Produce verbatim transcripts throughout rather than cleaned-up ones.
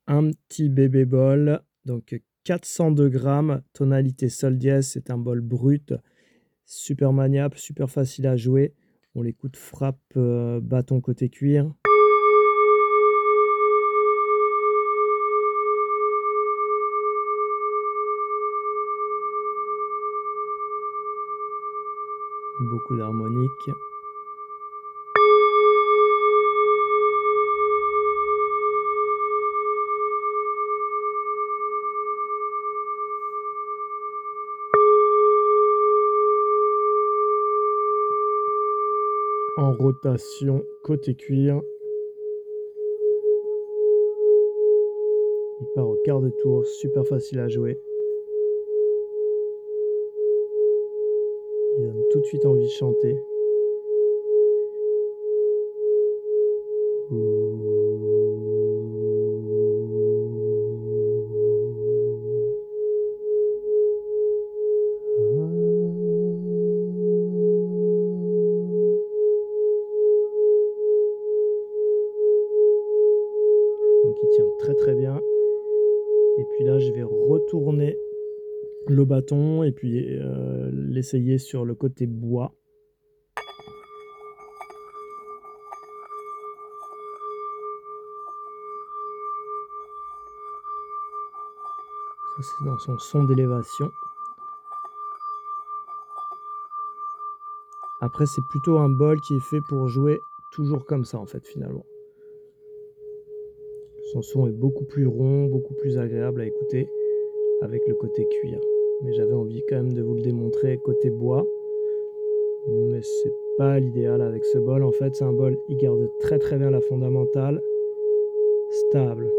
un petit bébé bol, donc quatre cent deux grammes, tonalité sol dièse, c'est un bol brut, super maniable, super facile à jouer. On l'écoute frappe euh, bâton côté cuir. Beaucoup d'harmoniques. En rotation côté cuir. Il part au quart de tour, super facile à jouer. Il donne tout de suite envie de chanter. Donc il tient très très bien. Et puis là, je vais retourner le bâton et puis euh, l'essayer sur le côté bois. Ça, c'est dans son son d'élévation. Après, c'est plutôt un bol qui est fait pour jouer toujours comme ça, en fait, finalement. Son son est beaucoup plus rond, beaucoup plus agréable à écouter avec le côté cuir. Mais j'avais envie quand même de vous le démontrer côté bois. Mais c'est pas l'idéal avec ce bol. En fait, c'est un bol, il garde très très bien la fondamentale. Stable.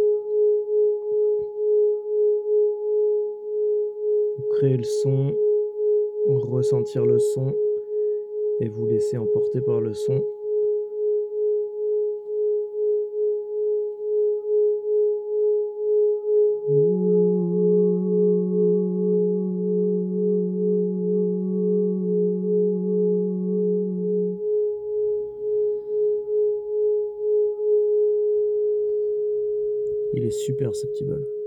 Vous créez le son, ressentir le son et vous laissez emporter par le son. Il est super ce petit bol.